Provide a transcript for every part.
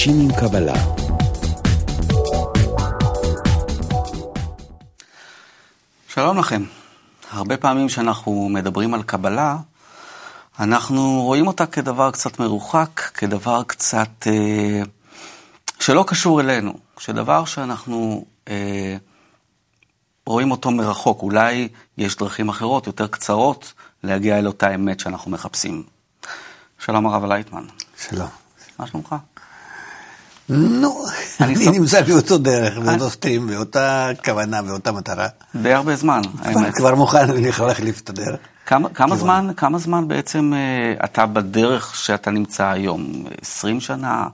אנשים עם קבלה. שלום לכם. הרבה פעמים שאנחנו מדברים על קבלה, אנחנו רואים אותה כדבר קצת מרוחק, כדבר קצת שלא קשור אלינו, כדבר שאנחנו רואים אותו מרחוק. אולי יש דרכים אחרות, יותר קצרות, להגיע אל אותה אמת שאנחנו מחפשים. שלום הרב לייטמן. שלום. מה שלומך? נו, אני נמצא באותו דרך, באותו סטרים, באותה כוונה, באותה מטרה. די הרבה זמן, האמת. כבר מוכן, אני יכול להחליף את הדרך. כמה זמן בעצם אתה בדרך שאתה נמצא היום? 20 שנה?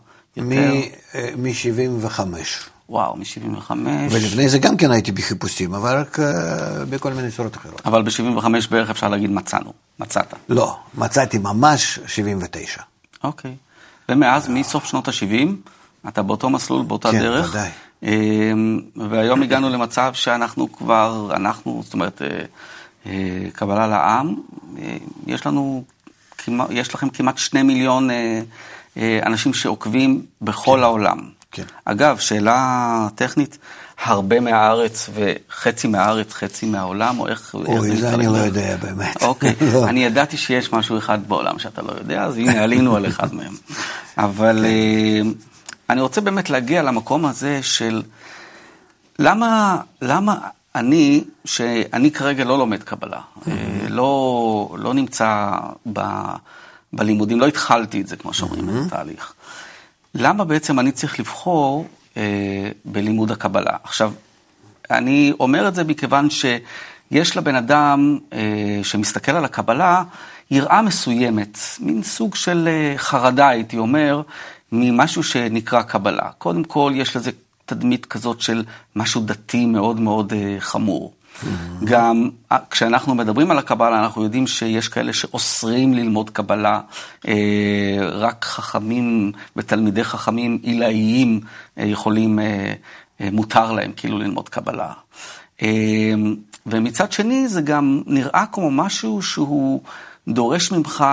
מ-75. וואו, מ-75. ולפני זה גם כן הייתי בחיפושים, אבל רק בכל מיני צורות אחרות. אבל ב-75 בערך אפשר להגיד מצאת. לא, מצאתי ממש 79. אוקיי. ומאז, מסוף שנות ה-70, אתה באותו מסלול, באותה דרך. כן, ודאי. והיום הגענו למצב שאנחנו כבר, זאת אומרת, קבלה לעם, יש לכם כמעט 2 מיליון אנשים שעוקבים בכל העולם. כן. אגב, שאלה טכנית, הרבה מהארץ וחצי מהארץ, חצי מהעולם, או איך... אוי, זה אני לא יודע באמת. אוקיי, אני ידעתי שיש משהו אחד בעולם שאתה לא יודע, אז הנה, עלינו על אחד מהם. אבל אני רוצה באמת להגיע למקום הזה של למה שאני כרגע לא לומד קבלה, לא נמצא בלימודים, לא התחלתי את זה, כמו שאומרים, את התהליך. למה בעצם אני צריך לבחור בלימוד הקבלה? עכשיו, אני אומר את זה מכיוון שיש לבן אדם שמסתכל על הקבלה, יראה מסוימת, מין סוג של חרדה, הייתי אומר, ממשהו שנקרא קבלה. קודם כל, יש לזה תדמית כזאת של משהו דתי מאוד מאוד חמור. גם כשאנחנו מדברים על הקבלה, אנחנו יודעים שיש כאלה שאוסרים ללמוד קבלה, רק חכמים ותלמידי חכמים עילאיים יכולים, מותר להם כאילו ללמוד קבלה. ומצד שני זה גם נראה כמו משהו שהוא דורש ממך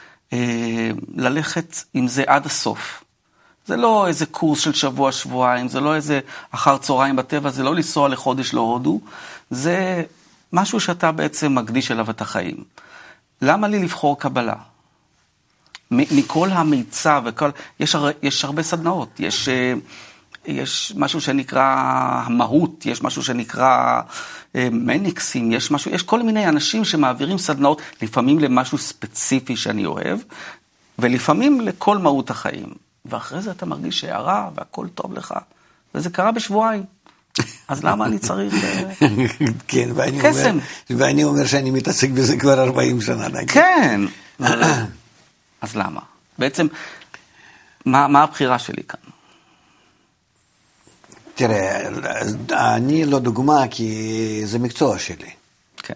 ללכת עם זה עד הסוף. זה לא איזה קורס של שבוע, שבועיים, זה לא איזה אחר צהריים בטבע, זה לא לנסוע לחודש להודו, זה משהו שאתה בעצם מקדיש אליו את החיים. למה לי לבחור קבלה? מכל המיצה וכל... יש הרבה סדנאות, יש משהו שנקרא המהות, יש משהו שנקרא מניקסים, יש כל מיני אנשים שמעבירים סדנאות, לפעמים למשהו ספציפי שאני אוהב, ולפעמים לכל מהות החיים. ואחרי זה אתה מרגיש הערה והכל טוב לך, וזה קרה בשבועיים. אז למה אני צריך כן, קסם? ואני אומר שאני מתעסק בזה כבר 40 שנה. כן. אז למה? בעצם, מה הבחירה שלי כאן? תראה, אני לא דוגמה, כי זה מקצוע שלי. כן.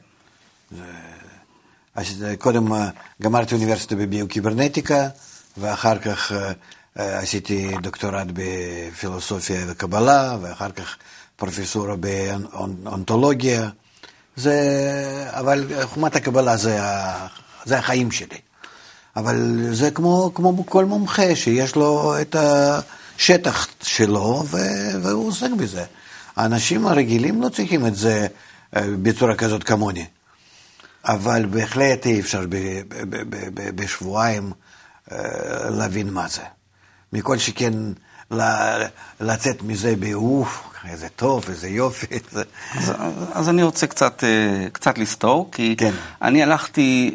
אז קודם גמרתי אוניברסיטה בביוקיברנטיקה, ואחר כך עשיתי דוקטורט בפילוסופיה וקבלה, ואחר כך פרופסורה באונתולוגיה. אבל חומת הקבלה זה החיים שלי. אבל זה כמו כל מומחה שיש לו את השטח שלו, והוא עוסק בזה. האנשים הרגילים לא צריכים את זה בצורה כזאת כמוני. אבל בהחלט אי אפשר בשבועיים להבין מה זה. מכל שכן לצאת מזה באוף, איזה טוב, איזה יופי. אז אני רוצה קצת לסתור, כי אני הלכתי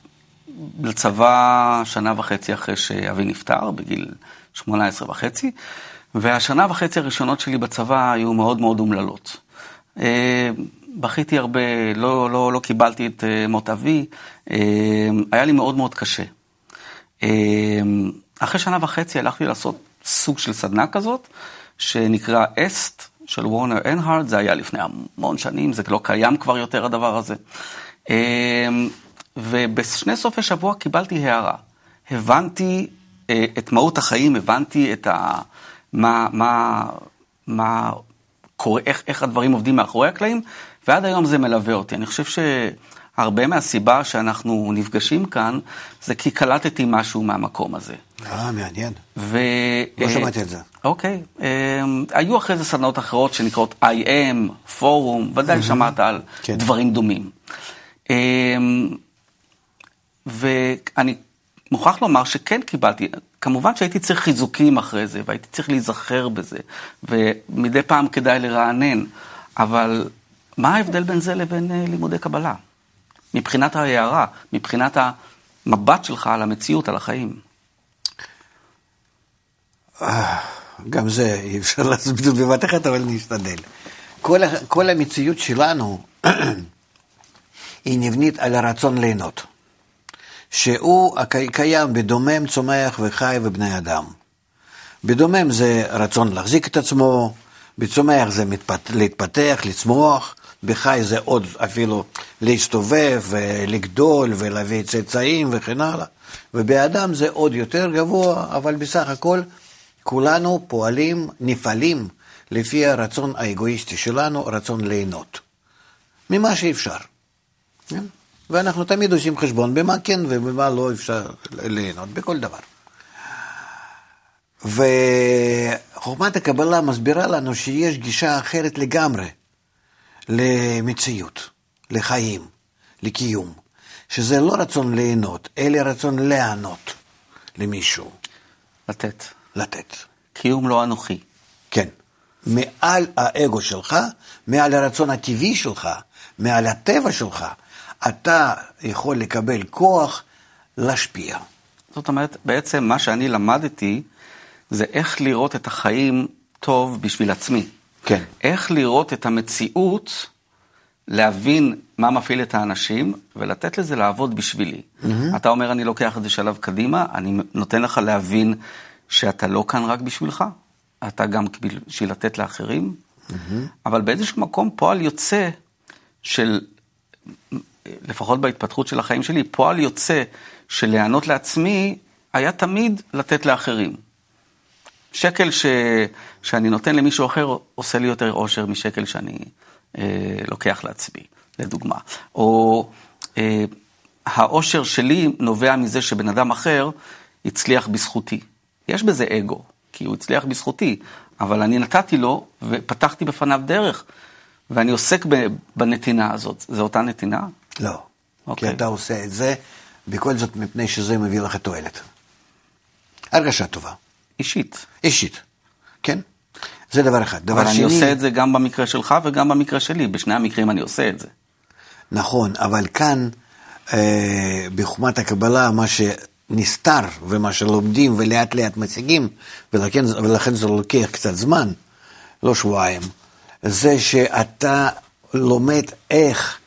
לצבא 1.5 שנה אחרי שאבי נפטר, בגיל 18.5, והשנה וחצי הראשונות שלי בצבא היו מאוד מאוד אומללות. בכיתי הרבה, לא קיבלתי את מות אבי, היה לי מאוד מאוד קשה. אחרי 1.5 שנה הלכתי לעשות סוג של סדנה כזאת, שנקרא אסט של וורנר אנהרד, זה היה לפני המון שנים, זה לא קיים כבר יותר הדבר הזה. ובשני סופי שבוע קיבלתי הערה. הבנתי את מהות החיים, הבנתי את איך הדברים עובדים מאחורי הקלעים, ועד היום זה מלווה אותי. אני חושב הרבה מהסיבה שאנחנו נפגשים כאן, זה כי קלטתי משהו מהמקום הזה. מעניין. לא שמעתי את זה. אוקיי. היו אחרי זה סדנאות אחרות שנקראות IM, פורום, ודאי שמעת על דברים דומים. ואני מוכרח לומר שכן קיבלתי, כמובן שהייתי צריך חיזוקים אחרי זה, והייתי צריך להיזכר בזה, ומדי פעם כדאי לרענן, אבל מה ההבדל בין זה לבין לימודי קבלה? מבחינת ההערה, מבחינת המבט שלך על המציאות, על החיים. גם זה אי אפשר לעשות בבת אחת, אבל נשתדל. כל המציאות שלנו היא נבנית על הרצון ליהנות, שהוא קיים בדומם, צומח וחי ובני אדם. בדומם זה רצון להחזיק את עצמו, בצומח זה להתפתח, לצמוח, בחי זה עוד אפילו להסתובב ולגדול ולהביא צאצאים וכן הלאה, ובאדם זה עוד יותר גבוה, אבל בסך הכל כולנו פועלים, נפעלים לפי הרצון האגואיסטי שלנו, רצון ליהנות ממה שאפשר. ואנחנו תמיד עושים חשבון במה כן ובמה לא אפשר ליהנות, בכל דבר. וחוכמת הקבלה מסבירה לנו שיש גישה אחרת לגמרי למציאות, לחיים, לקיום, שזה לא רצון ליהנות, אלא רצון לענות למישהו. לתת. קיום לא אנוכי. כן. מעל האגו שלך, מעל הרצון הטבעי שלך, מעל הטבע שלך, אתה יכול לקבל כוח להשפיע. זאת אומרת, בעצם מה שאני למדתי, זה איך לראות את החיים טוב בשביל עצמי. כן. איך לראות את המציאות, להבין מה מפעיל את האנשים, ולתת לזה לעבוד בשבילי. אתה אומר, אני לוקח את זה שלב קדימה, אני נותן לך להבין שאתה לא כאן רק בשבילך, אתה גם בשביל לתת לאחרים, אבל באיזשהו מקום פועל יוצא של, לפחות בהתפתחות של החיים שלי, פועל יוצא של להיענות לעצמי, היה תמיד לתת לאחרים. שקל שאני נותן למישהו אחר, עושה לי יותר אושר משקל שאני לוקח לעצמי, לדוגמה. או האושר שלי נובע מזה שבן אדם אחר הצליח בזכותי. יש בזה אגו, כי הוא הצליח בזכותי, אבל אני נתתי לו ופתחתי בפניו דרך, ואני עוסק בנתינה הזאת. זה אותה נתינה? לא, כי אתה עושה את זה, בכל זאת מפני שזה מביא לך תועלת. הרגשה טובה. אישית, כן? זה דבר אחד. אבל אני עושה את זה גם במקרה שלך וגם במקרה שלי. בשני המקרים אני עושה את זה. נכון, אבל כאן, בחוכמת הקבלה, מה שנסתר ומה שלומדים ולאט לאט מציגים, ולכן זה לוקח קצת זמן, לא שבועיים, זה שאתה לומד איך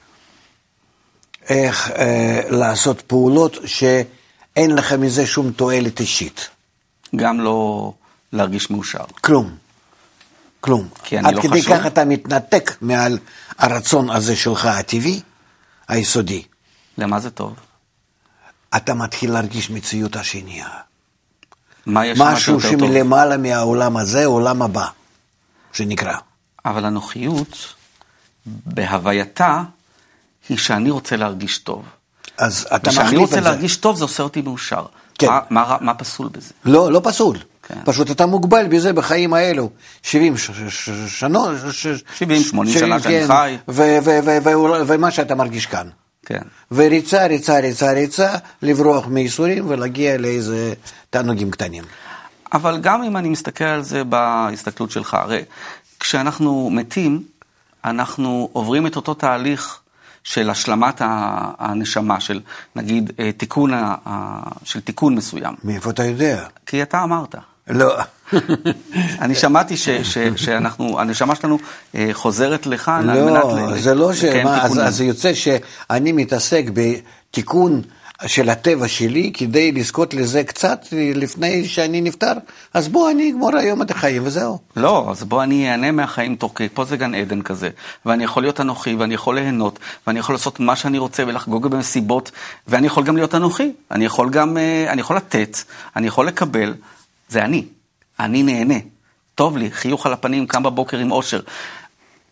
לעשות פעולות שאין לך מזה שום תועלת אישית. גם לא להרגיש מאושר. כלום. עד כדי כך אתה מתנתק מעל הרצון הזה שלך הטבעי, היסודי. למה זה טוב? אתה מתחיל להרגיש מציאות השנייה. משהו שמלמעלה מהעולם הזה, העולם הבא, שנקרא. אבל הנוחיות, בהווייתה, היא שאני רוצה להרגיש טוב. אז אתה מחליף את זה. כשאני רוצה להרגיש טוב, זה עושה אותי מאושר. כן. מה פסול בזה? לא פסול. כן. פשוט אתה מוגבל בזה בחיים האלו. 70 שנה. 80 שנה שאני חי. ומה שאתה מרגיש כאן. כן. וריצה, לברוח מייסורים ולהגיע לאיזה תענוגים קטנים. אבל גם אם אני מסתכל על זה בהסתכלות שלך, הרי כשאנחנו מתים, אנחנו עוברים את אותו תהליך של השלמת הנשמה, של נגיד של תיקון מסוים. מאיפה אתה יודע? כי אתה אמרת. לא. אני שמעתי שהנשמה שלנו חוזרת לכאן על מנת לקיים תיקונים. לא, זה לא אז זה יוצא שאני מתעסק בתיקון של הטבע שלי, כדי לזכות לזה קצת לפני שאני נפטר, אז בוא אני אגמור היום את החיים וזהו. לא, אז בוא אני אענה מהחיים תוך כדי, פה זה גן עדן כזה, ואני יכול להיות אנוכי, ואני יכול ליהנות, ואני יכול לעשות מה שאני רוצה, ולחגוג במסיבות, ואני יכול גם להיות אנוכי, אני יכול לתת, אני יכול לקבל, זה אני נהנה, טוב לי, חיוך על הפנים, קם בבוקר עם אושר.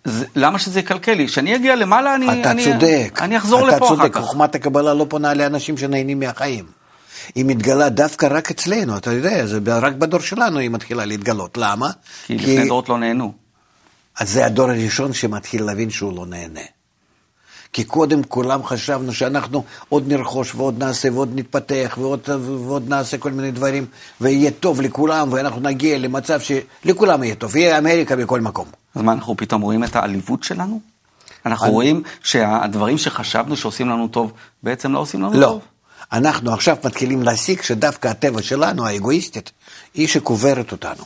למה שזה יקלקל לי? כשאני אגיע למעלה, אני אחזור לפה אחר כך. אתה צודק, חוכמת הקבלה לא פונה לאנשים שנהנים מהחיים. היא מתגלה דווקא רק אצלנו, אתה יודע, זה רק בדור שלנו היא מתחילה להתגלות. למה? כי לפני דורות לא נהנו. אז זה הדור הראשון שמתחיל להבין שהוא לא נהנה. כי קודם כולם חשבנו שאנחנו עוד נרכוש ועוד נעשה ועוד נתפתח ועוד נעשה כל מיני דברים ויהיה טוב לכולם ואנחנו נגיע למצב שלכולם יהיה טוב, יהיה אמריקה בכל מקום. אז מה, אנחנו פתאום רואים את העליבות שלנו? אנחנו רואים שהדברים שחשבנו שעושים לנו טוב בעצם לא עושים לנו טוב? לא. אנחנו עכשיו מתחילים להסיק שדווקא הטבע שלנו, האגואיסטית, היא שקוברת אותנו.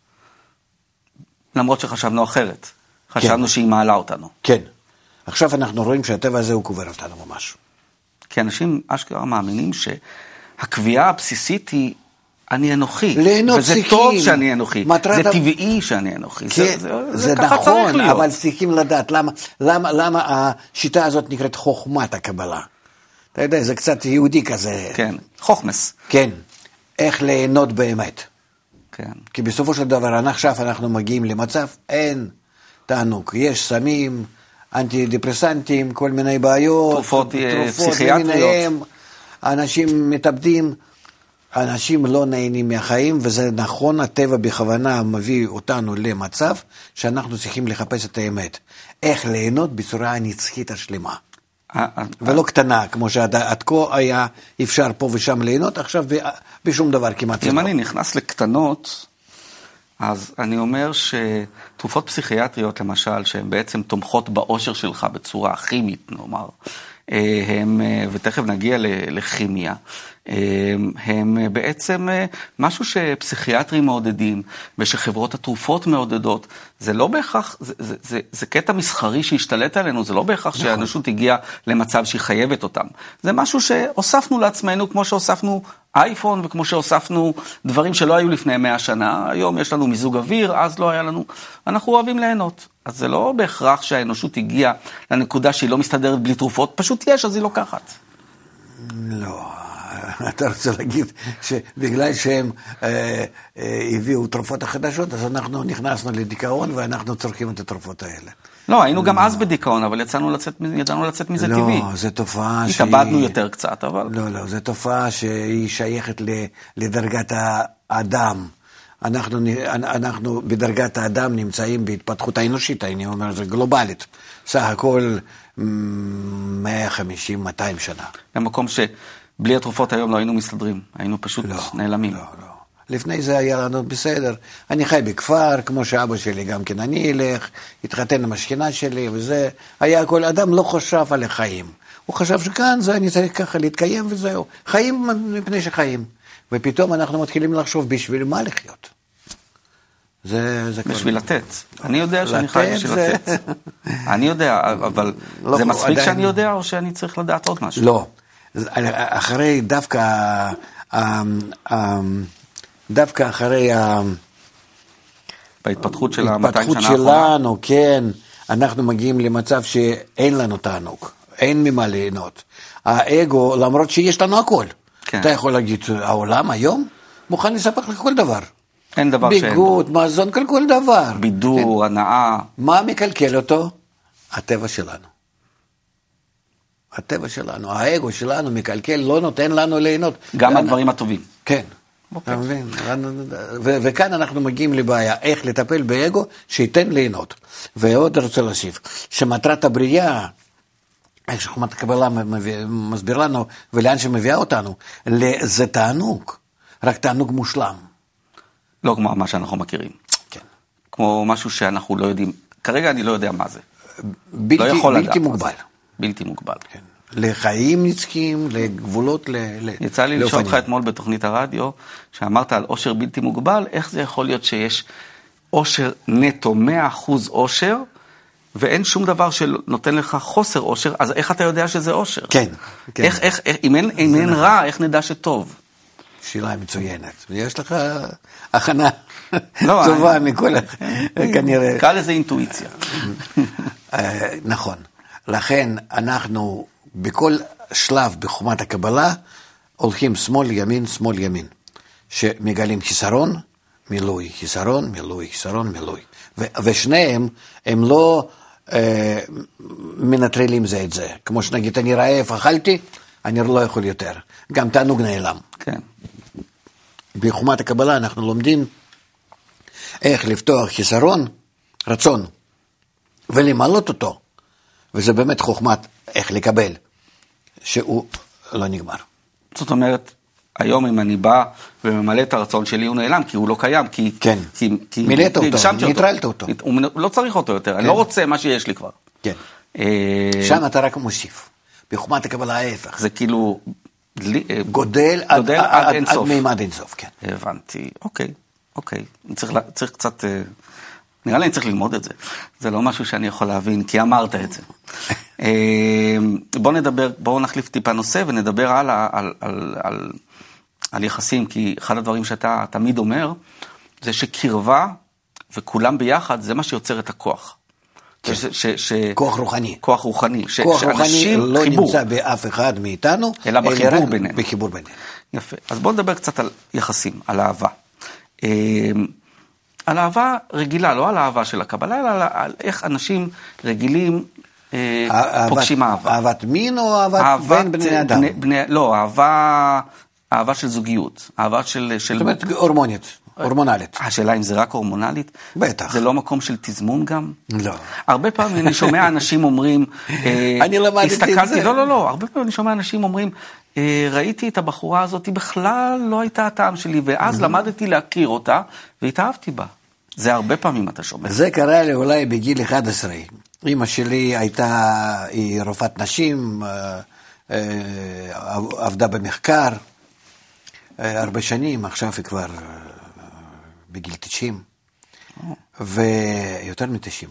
למרות שחשבנו אחרת. חשבנו שהיא מעלה אותנו. כן. עכשיו אנחנו רואים שהטבע הזה הוא קובר אותנו ממש. כי אנשים אשכרה מאמינים שהקביעה הבסיסית היא אני אנוכי. וזה טוב שאני אנוכי. זה טבעי שאני אנוכי. זה נכון, אבל צריכים לדעת למה השיטה הזאת נקראת חוכמת הקבלה. אתה יודע, זה קצת יהודי כזה. כן, חוכמס. כן, איך ליהנות באמת. כן. כי בסופו של דבר, עכשיו אנחנו מגיעים למצב, אין תענוג. יש סמים, אנטי-דיפרסנטים, כל מיני בעיות, תרופות פסיכיאטריות. אנשים מתאבדים, אנשים לא נהנים מהחיים, וזה נכון, הטבע בכוונה מביא אותנו למצב שאנחנו צריכים לחפש את האמת. איך ליהנות בצורה הנצחית השלמה. ולא קטנה, כמו שעד כה היה אפשר פה ושם ליהנות, עכשיו בשום דבר כמעט. אם אני נכנס לקטנות, אז אני אומר שתרופות פסיכיאטריות, למשל, שהן בעצם תומכות באושר שלך בצורה כימית, נאמר, ותכף נגיע לכימיה, הם בעצם משהו שפסיכיאטרים מעודדים, ושחברות התרופות מעודדות, זה לא בהכרח, זה קטע מסחרי שהשתלט עלינו, זה לא בהכרח שהאנושות הגיעה למצב שהיא חייבת אותם. זה משהו שהוספנו לעצמנו, כמו שהוספנו אייפון, וכמו שהוספנו דברים שלא היו לפני 100 שנה, היום יש לנו מיזוג אוויר, אז לא היה לנו, אנחנו אוהבים ליהנות. אז זה לא בהכרח שהאנושות הגיעה לנקודה שהיא לא מסתדרת בלי תרופות, פשוט יש, אז היא לוקחת. לא, אתה רוצה להגיד שבגלל שהם הביאו תרופות החדשות, אז אנחנו נכנסנו לדיכאון ואנחנו צורכים את התרופות האלה. לא, היינו גם אז בדיכאון, אבל ידענו לצאת מזה טבעי. לא, זו תופעה התאבדנו יותר קצת, אבל... לא, זו תופעה שהיא שייכת לדרגת האדם. אנחנו בדרגת האדם נמצאים בהתפתחות האנושית, אני אומר, זה גלובלית. סך הכל 150-200 שנה. במקום שבלי התרופות היום לא היינו מסתדרים, היינו פשוט נעלמים. לא. לפני זה היה לנו בסדר. אני חי בכפר, כמו שאבא שלי גם כן, אני אלך, התחתן עם השכנה שלי, וזה היה כל אדם לא חשב על החיים. הוא חשב שכאן זה אני צריך ככה להתקיים וזהו. חיים מפני שחיים. ופתאום אנחנו מתחילים לחשוב בשביל מה לחיות. בשביל לתת. אני יודע שאני חי בשביל לתת. אני יודע, אבל זה מספיק שאני יודע או שאני צריך לדעת עוד משהו? לא. אחרי דווקא אחרי בהתפתחות של 200 שנה האחרונה. שלנו, כן, אנחנו מגיעים למצב שאין לנו תענוג, אין ממה ליהנות. האגו, למרות שיש לנו הכל. אתה יכול להגיד, העולם היום מוכן לספק לך כל דבר. אין דבר שאין. ביגוד, מזון, כל דבר. בידור, הנאה. מה מקלקל אותו? הטבע שלנו. הטבע שלנו, האגו שלנו מקלקל, לא נותן לנו ליהנות. גם הדברים הטובים. כן. אתה מבין? וכאן אנחנו מגיעים לבעיה, איך לטפל באגו שייתן ליהנות. ועוד רוצה להוסיף, שמטרת הבריאה, איך שחוכמת הקבלה מסביר לנו, ולאן שמביאה אותנו, זה תענוג, רק תענוג מושלם. לא כמו מה שאנחנו מכירים. כן. כמו משהו שאנחנו לא יודעים, כרגע אני לא יודע מה זה. בלתי מוגבל. בלתי מוגבל. כן. לחיים נצחיים, לגבולות, יצא לי לשאול אותך אתמול בתוכנית הרדיו, שאמרת על עושר בלתי מוגבל, איך זה יכול להיות שיש עושר נטו, 100% עושר, ואין שום דבר שנותן לך חוסר עושר, אז איך אתה יודע שזה עושר? כן. אם אין רע, איך נדע שטוב? שאלה מצוינת. יש לך הכנה טובה מכל, כנראה. קרא לזה אינטואיציה. נכון. לכן אנחנו בכל שלב בחוכמת הקבלה הולכים שמאל ימין, שמאל ימין. שמגלים חיסרון, מילוי, חיסרון, מילוי, חיסרון, מילוי. ושניהם הם לא מנטרלים זה את זה. כמו שנגיד, אני רעב, אכלתי, אני לא יכול יותר. גם תענוג נעלם. כן. בחומת הקבלה אנחנו לומדים איך לפתוח חיסרון, רצון, ולמלות אותו. וזה באמת חוכמת איך לקבל, שהוא לא נגמר. זאת אומרת, היום אם אני בא וממלא את הרצון שלי, הוא נעלם, כי הוא לא קיים, כי... כן, מילאת אותו, ניטרלת אותו. הוא לא צריך אותו יותר, אני לא רוצה מה שיש לי כבר. כן. שם אתה רק מוסיף. בחומת הקבלה ההפך. זה כאילו... גודל עד מימד אינסוף, כן. הבנתי, אוקיי. צריך קצת... נראה לי אני צריך ללמוד את זה. זה לא משהו שאני יכול להבין, כי אמרת את זה. בואו נחליף טיפה נושא ונדבר על יחסים, כי אחד הדברים שאתה תמיד אומר, זה שקרבה וכולם ביחד, זה מה שיוצר את הכוח. כוח רוחני. כוח רוחני. כוח רוחני לא נמצא באף אחד מאיתנו, אלא בחיבור בינינו. בחיבור בינינו. יפה. אז בואו נדבר קצת על יחסים, על אהבה. על אהבה רגילה, לא על אהבה של הקבלה, אלא על איך אנשים רגילים פוגשים אהבה. אהבת מין או אהבת בין בני אדם? לא, אהבה של זוגיות. אהבה של... זאת אומרת, הורמונלית. השאלה אם זה רק הורמונלית? בטח. זה לא מקום של תזמון גם? לא. הרבה פעמים אני שומע אנשים אומרים... אני למדתי את זה. לא. הרבה פעמים אני שומע אנשים אומרים, ראיתי את הבחורה הזאת, היא בכלל לא הייתה הטעם שלי, ואז למדתי להכיר אותה, והתאהבתי בה. זה הרבה פעמים אתה שומע. זה קרה לי אולי בגיל 11. אמא שלי היא רופאת נשים, עבדה במחקר, הרבה שנים, עכשיו היא כבר בגיל 90, ויותר מ-90.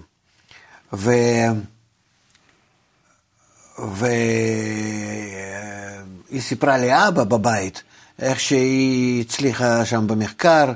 והיא סיפרה לי אבא בבית, איך שהיא הצליחה שם במחקר,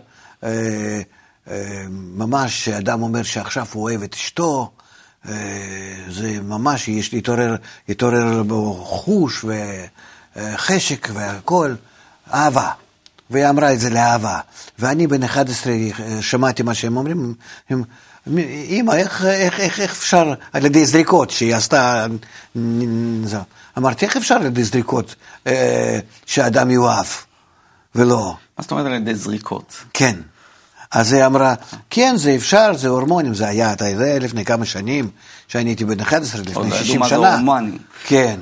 ממש אדם אומר שעכשיו הוא אוהב את אשתו, זה ממש יתעורר בו חוש וחשק והכל, אהבה. והיא אמרה את זה לאהבה. ואני בן 11 שמעתי מה שהם אומרים, אמא, איך אפשר על ידי זריקות שהיא עשתה, אמרתי, איך אפשר על ידי זריקות שהאדם יאהב ולא? מה זאת אומרת על ידי זריקות? כן. אז היא אמרה, כן, זה אפשר, זה הורמונים, זה היה, אתה יודע, לפני כמה שנים, שאני הייתי בן 11, לפני 60 שנה. כן.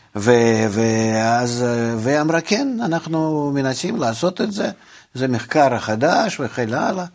והיא אמרה, כן, אנחנו מנסים לעשות את זה, זה מחקר החדש וכן הלאה,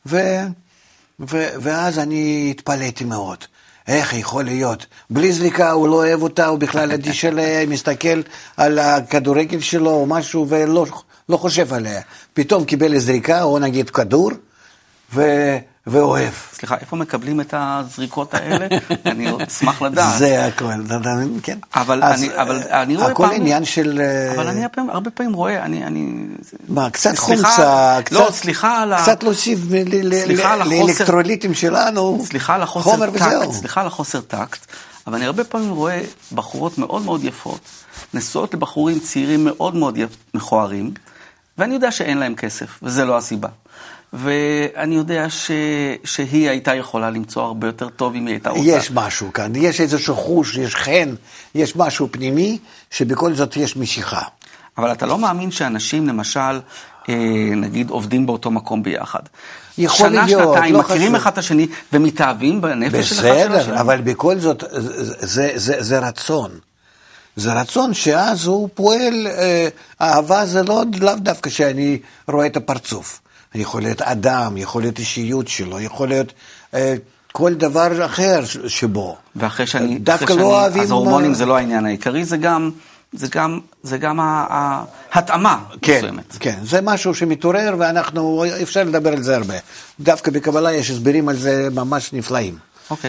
ואז אני התפלאתי מאוד. איך יכול להיות? בלי זריקה הוא לא אוהב אותה, הוא בכלל אדיש אליה, מסתכל על הכדורגל שלו או משהו ולא חושב עליה. פתאום קיבל זריקה או נגיד כדור ואוהב. סליחה, איפה מקבלים את הזריקות האלה? אני אשמח לדעת. זה הכל, כן. אבל אני רואה הכל עניין של... אבל אני הרבה פעמים רואה, מה, קצת חומצה, קצת להוסיף לאלקטרוליטים שלנו, חומר וזהו. סליחה על החוסר טקט, אבל אני הרבה פעמים רואה בחורות מאוד מאוד יפות, נשואות לבחורים צעירים מאוד מאוד מכוערים, ואני יודע שאין להם כסף, וזה לא הסיבה. ואני יודע שהיא הייתה יכולה למצוא הרבה יותר טוב אם היא הייתה רוצה. יש משהו כאן, יש איזשהו חוש, יש חן, יש משהו פנימי, שבכל זאת יש משיכה. אבל אתה לא מאמין שאנשים, למשל, נגיד, עובדים באותו מקום ביחד. יכול להיות, שנה, שנתיים, לא מכירים חשוב. אחד את השני, ומתאהבים בנפש של אחד של השני. בסדר, אבל בכל זאת, זה רצון. זה רצון שאז הוא פועל, אהבה זה לאו דווקא שאני רואה את הפרצוף. יכול להיות אדם, יכול להיות אישיות שלו, יכול להיות כל דבר אחר שבו. ואחרי שאני, דווקא לא אוהבים... אז ההורמונים זה לא העניין העיקרי, זה גם ההתאמה מסוימת. כן, זה משהו שמתעורר ואנחנו, אפשר לדבר על זה הרבה. דווקא בקבלה יש הסברים על זה ממש נפלאים. אוקיי.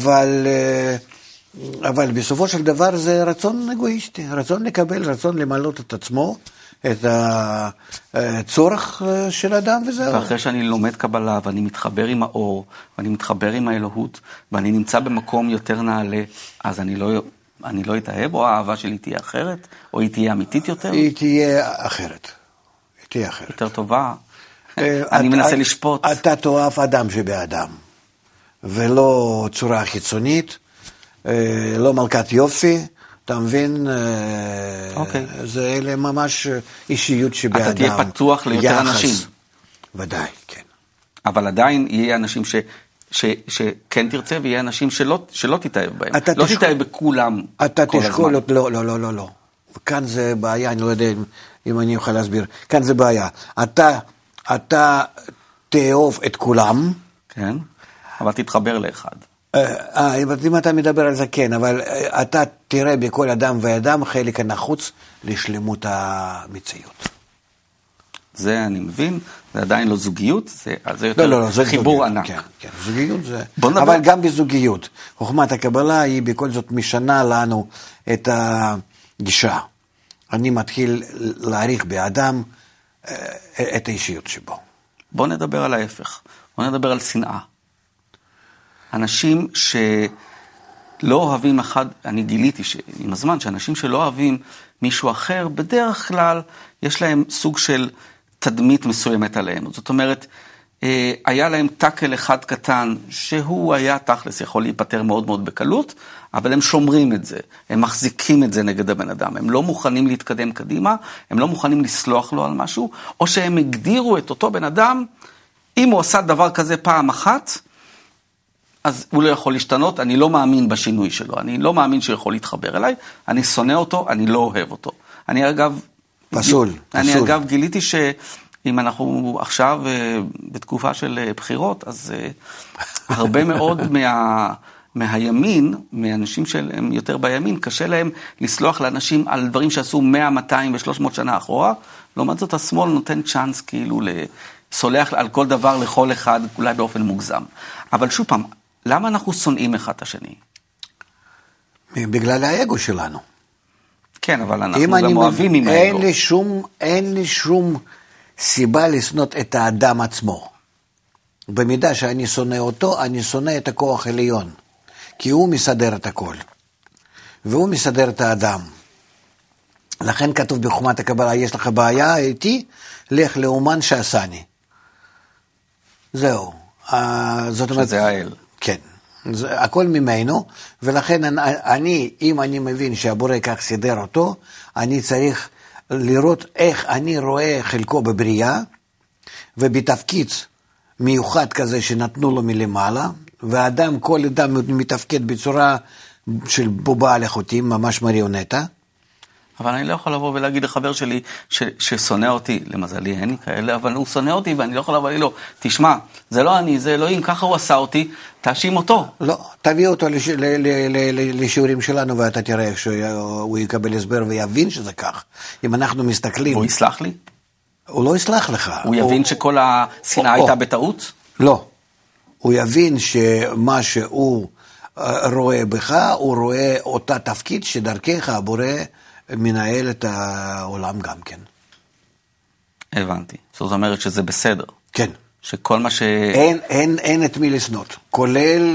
אבל בסופו של דבר זה רצון אגואיסטי, רצון לקבל, רצון למלות את עצמו, את הצורך של אדם וזהו. ואחרי שאני לומד קבלה ואני מתחבר עם האור, ואני מתחבר עם האלוהות, ואני נמצא במקום יותר נעלה, אז אני לא אתאהב, או האהבה שלי תהיה אחרת, או היא תהיה אמיתית יותר? היא תהיה אחרת. יותר טובה. אני מנסה לשפוט. אתה תאהב אדם שבאדם, ולא צורה חיצונית, לא מלכת יופי, אתה מבין? אוקיי. זה אלה ממש אישיות שבאדם. אתה תהיה פתוח ליותר אנשים. ודאי, כן. אבל עדיין יהיה אנשים שכן תרצה, ויהיה אנשים שלא תתאהב בהם. לא תתאהב בכולם כל הזמן. אתה תשקול, לא. כאן זה בעיה, אני לא יודע אם אני אוכל להסביר. כאן זה בעיה. אתה תאהוב את כולם. כן, אבל תתחבר לאחד. אם אתה מדבר על זה, כן, אבל אתה תראה בכל אדם ואדם חלק הנחוץ לשלמות המציאות. זה אני מבין, זה עדיין לא זוגיות, זה יותר חיבור ענק. כן, זוגיות זה... אבל גם בזוגיות. חוכמת הקבלה היא בכל זאת משנה לנו את הגישה. אני מתחיל להעריך באדם את האישיות שבו. בוא נדבר על ההפך. בוא נדבר על שנאה. אנשים שלא אוהבים אחד, אני גיליתי עם הזמן שאנשים שלא אוהבים מישהו אחר, בדרך כלל יש להם סוג של תדמית מסוימת עליהם. זאת אומרת, היה להם טקל אחד קטן, שהוא היה תכלס, יכול להיפטר מאוד מאוד בקלות, אבל הם שומרים את זה, הם מחזיקים את זה נגד הבן אדם, הם לא מוכנים להתקדם קדימה, הם לא מוכנים לסלוח לו על משהו, או שהם הגדירו את אותו בן אדם, אם הוא עשה דבר כזה פעם אחת, אז הוא לא יכול להשתנות, אני לא מאמין בשינוי שלו, אני לא מאמין שהוא יכול להתחבר אליי, אני שונא אותו, אני לא אוהב אותו. אני אגב... פסול. אני אגב גיליתי שאם אנחנו עכשיו בתקופה של בחירות, אז הרבה מאוד מהימין, מאנשים שהם יותר בימין, קשה להם לסלוח לאנשים על דברים שעשו 100, 200 ו-300 שנה אחורה, לעומת זאת השמאל נותן צ'אנס כאילו לסולח על כל דבר לכל אחד, אולי באופן מוגזם. אבל שוב פעם, למה אנחנו שונאים אחד את השני? בגלל האגו שלנו. כן, אבל אנחנו גם אוהבים עם האגו. אין לי שום סיבה לשנות את האדם עצמו. במידה שאני שונא אותו, אני שונא את הכוח העליון. כי הוא מסדר את הכל. והוא מסדר את האדם. לכן כתוב בחוכמת הקבלה, יש לך בעיה איתי, לך לאומן שעשני. זהו. זאת אומרת... שזה האל. כן. הכל ממנו, ולכן אם אני מבין שהבורא כך סידר אותו, אני צריך לראות איך אני רואה חלקו בבריאה, ובתפקיד מיוחד כזה שנתנו לו מלמעלה, והאדם, כל אדם מתפקד בצורה של בובה על החוטים, ממש מריונטה. אבל אני לא יכול לבוא ולהגיד לחבר שלי ששונא אותי, למזלי אין לי כאלה, אבל הוא שונא אותי ואני לא יכול לבוא לו, תשמע, זה לא אני, זה אלוהים, ככה הוא עשה אותי, תאשים אותו. לא, תביא אותו לשיעורים שלנו ואתה תראה איך שהוא יקבל הסבר ויבין שזה כך. אם אנחנו מסתכלים... הוא יסלח לי? הוא לא יסלח לך. הוא יבין שכל השנאה הייתה בטעות? לא. הוא יבין שמה שהוא רואה בך, הוא רואה אותה תפקיד שדרכך הבורא מנהל את העולם גם כן. הבנתי. זאת אומרת שזה בסדר. כן. שכל מה ש... אין את מי לסנות. כולל...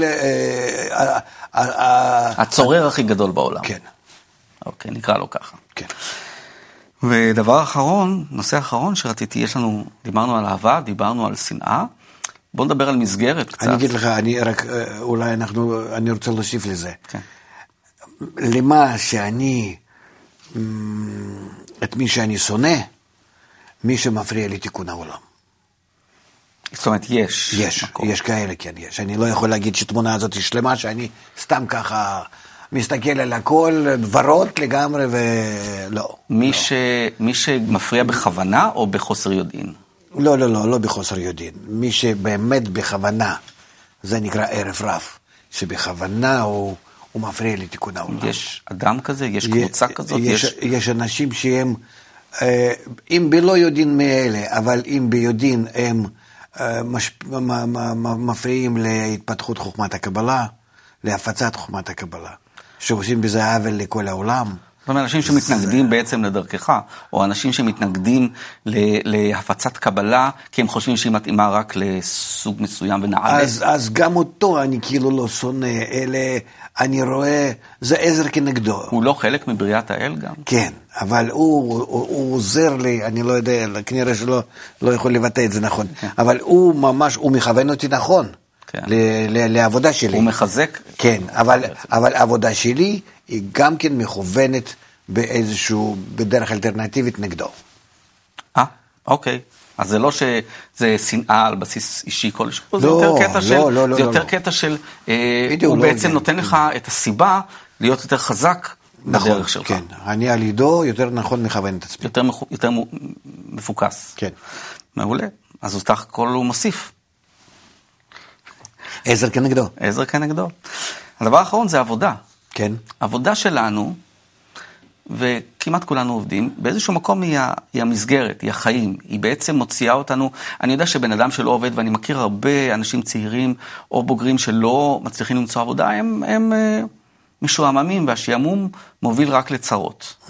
הצורר הכי גדול בעולם. כן. אוקיי, נקרא לו ככה. כן. ודבר אחרון, נושא אחרון שרציתי, דיברנו על אהבה, דיברנו על שנאה. בואו נדבר על מסגרת קצת. אני אגיד לך, אולי אני רוצה להוסיף לזה. כן. למה שאני... את מי שאני שונא, מי שמפריע לי תיקון העולם. זאת אומרת, יש כאלה, כן, יש. אני לא יכול להגיד שתמונה הזאת היא שלמה, שאני סתם ככה מסתכל על הכל, ורוד לגמרי, ולא. מי שמפריע בכוונה או בחוסר יודעין? לא בחוסר יודעין. מי שבאמת בכוונה, זה נקרא ערב רב, שבכוונה הוא מפריע לתיקון העולם. יש אדם כזה? יש קבוצה כזאת? יש אנשים שהם, אם בלא יודעים מאלה, אבל אם ביודעים הם מפריעים להתפתחות חוכמת הקבלה, להפצת חוכמת הקבלה, שעושים בזה עוול לכל העולם. זאת אומרת, אנשים שמתנגדים בעצם לדרכך, או אנשים שמתנגדים להפצת קבלה, כי הם חושבים שהיא מתאימה רק לסוג מסוים ונעלה. אז גם אותו אני כאילו לא שונא, אלה אני רואה, זה עזר כנגדו. הוא לא חלק מבריאת האל גם? כן, אבל הוא עוזר לי, אני לא יודע, כנראה שלא יכול לבטא את זה נכון, אבל הוא ממש, הוא מכוון אותי נכון. כן. לעבודה שלי. הוא מחזק. כן, אבל העבודה שלי היא גם כן מכוונת בדרך אלטרנטיבית נגדו. אוקיי. אז זה לא שזה שנאה על בסיס אישי כלשהו, זה יותר קטע של, הוא בעצם נותן לך את הסיבה להיות יותר חזק בדרך שלך. כן, אני על ידו יותר נכון מכוון את עצמי. יותר מפוקס. כן. מעולה. אז סך הכל הוא מוסיף. עזר כנגדו. עזר כנגדו. הדבר האחרון זה עבודה. כן. עבודה שלנו, וכמעט כולנו עובדים, באיזשהו מקום היא המסגרת, היא החיים, היא בעצם מוציאה אותנו. אני יודע שבן אדם שלא עובד, ואני מכיר הרבה אנשים צעירים או בוגרים שלא מצליחים למצוא עבודה, הם משועממים, והשעמום מוביל רק לצרות.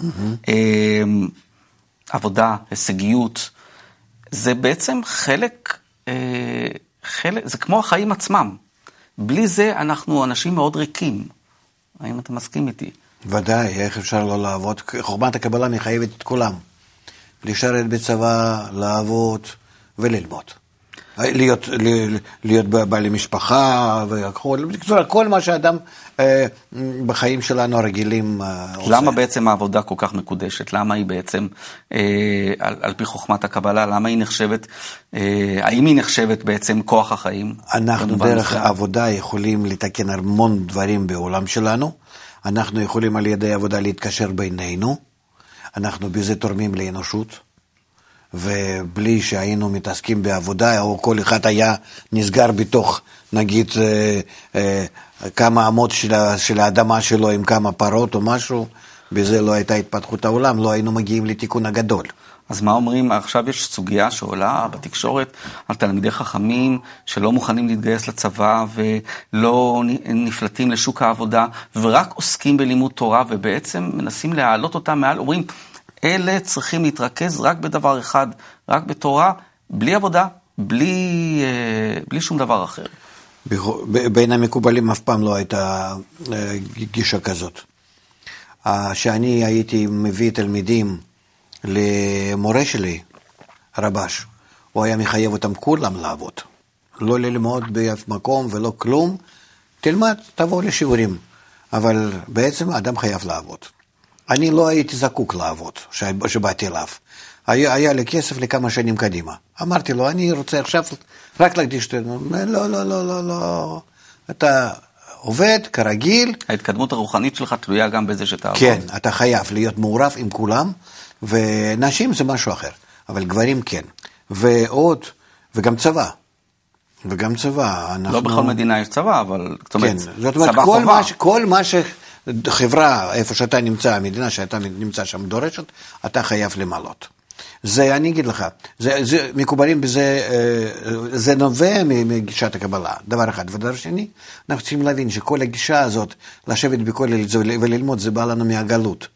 עבודה, הישגיות, זה בעצם חלק, זה כמו החיים עצמם. בלי זה אנחנו אנשים מאוד ריקים. האם אתה מסכים איתי? ודאי, איך אפשר לא לעבוד? חוכמת הקבלה מחייבת את כולם. לשרת בצבא, לעבוד וללמוד. להיות בעלי משפחה, כל מה שאדם בחיים שלנו הרגילים עושה. למה בעצם העבודה כל כך מקודשת? למה היא בעצם, על פי חוכמת הקבלה, למה היא נחשבת, האם היא נחשבת בעצם כוח החיים? אנחנו דרך העבודה יכולים לתקן המון דברים בעולם שלנו. אנחנו יכולים על ידי עבודה להתקשר בינינו. אנחנו בזה תורמים לאנושות. ובלי שהיינו מתעסקים בעבודה, או כל אחד היה נסגר בתוך, נגיד, כמה אמות של האדמה שלו עם כמה פרות או משהו, בזה לא הייתה התפתחות העולם, לא היינו מגיעים לתיקון הגדול. אז מה אומרים? עכשיו יש סוגיה שעולה בתקשורת על תלמידי חכמים שלא מוכנים להתגייס לצבא ולא נפלטים לשוק העבודה ורק עוסקים בלימוד תורה ובעצם מנסים להעלות אותם מעל, אומרים, אלה צריכים להתרכז רק בדבר אחד, רק בתורה, בלי עבודה, בלי שום דבר אחר. בין המקובלים אף פעם לא הייתה גישה כזאת. שאני הייתי מביא תלמידים למורה שלי, רבש, הוא היה מחייב אותם כולם לעבוד. לא ללמוד באף מקום ולא כלום, תלמד, תבוא לשיעורים. אבל בעצם האדם חייב לעבוד. אני לא הייתי זקוק לעבוד, שבאתי אליו. היה לי כסף לכמה שנים קדימה. אמרתי לו, אני רוצה עכשיו רק להקדיש, לא. אתה עובד כרגיל. ההתקדמות הרוחנית שלך תלויה גם בזה שתעבוד. כן, אתה חייב להיות מעורב עם כולם, ונשים זה משהו אחר, אבל גברים כן. וגם צבא. לא בכל מדינה יש צבא, אבל כן, זאת אומרת, כל מה חברה, איפה שאתה נמצא, המדינה שאתה נמצא שם דורשת, אתה חייב למלות. זה, אני אגיד לך, מקובלים בזה, זה נובע מגישת הקבלה, דבר אחד. ודבר שני, אנחנו צריכים להבין שכל הגישה הזאת, לשבת בכולל וללמוד, זה בא לנו מהגלות.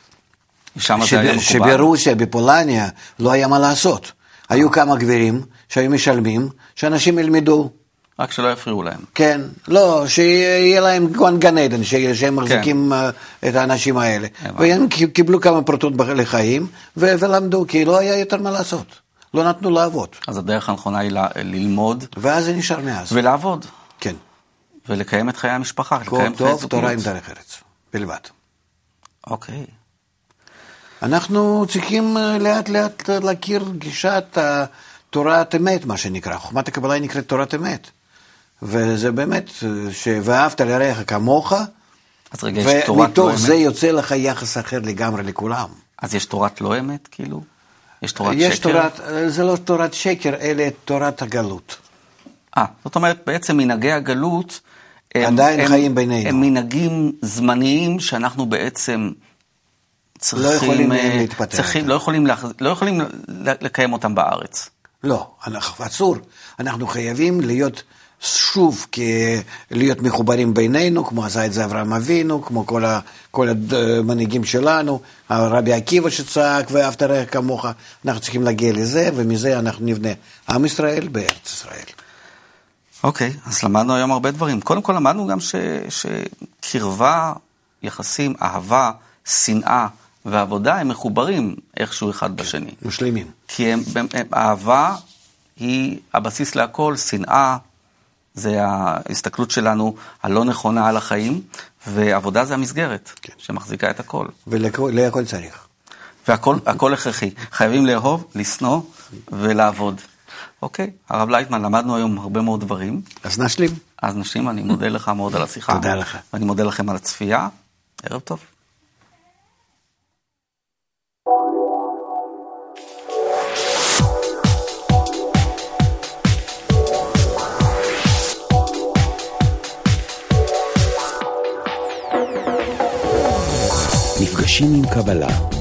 שברוסיה, בפולניה, לא היה מה לעשות. היו כמה גבירים שהיו משלמים, שאנשים ילמדו. רק שלא יפריעו להם. כן, לא, שיהיה להם גן עדן, שהם מחזיקים את האנשים האלה. והם קיבלו כמה פרוטות לחיים, ולמדו, כי לא היה יותר מה לעשות. לא נתנו לעבוד. אז הדרך הנכונה היא ללמוד. ואז זה נשאר מאז. ולעבוד. כן. ולקיים את חיי המשפחה. טוב, תורה עם דרך ארץ. בלבד. אוקיי. אנחנו צריכים לאט לאט להכיר גישת תורת אמת, מה שנקרא. חוכמת הקבלה היא נקראת תורת אמת. וזה באמת, ואהבת לרעך כמוך, אז רגע, יש תורת לא אמת. ומתוך זה יוצא לך יחס אחר לגמרי לכולם. אז יש תורת לא אמת, כאילו? יש תורת שקר? זה לא תורת שקר, אלא תורת הגלות. זאת אומרת, בעצם מנהגי הגלות, עדיין חיים בינינו. הם מנהגים זמניים שאנחנו בעצם צריכים, לא יכולים להתפתח. לא יכולים לקיים אותם בארץ. לא, אסור. אנחנו חייבים להיות שוב, להיות מחוברים בינינו, כמו עשה את זה אברהם אבינו, כמו כל המנהיגים שלנו, הרבי עקיבא שצעק ואהבת לרעך כמוך, אנחנו צריכים להגיע לזה, ומזה אנחנו נבנה עם ישראל בארץ ישראל. אוקיי, אז למדנו היום הרבה דברים. קודם כל למדנו גם שקרבה, יחסים, אהבה, שנאה ועבודה הם מחוברים איכשהו אחד בשני. משלימים. כי אהבה היא הבסיס להכל, שנאה זה ההסתכלות שלנו הלא נכונה על החיים, ועבודה זה המסגרת שמחזיקה את הכל. ולהכל צריך. והכל הכרחי. חייבים לאהוב, לשנוא ולעבוד. אוקיי, הרב לייטמן, למדנו היום הרבה מאוד דברים. אז נשלים. אני מודה לך מאוד על השיחה. תודה לך. ואני מודה לכם על הצפייה. ערב טוב. נפגשים עם קבלה.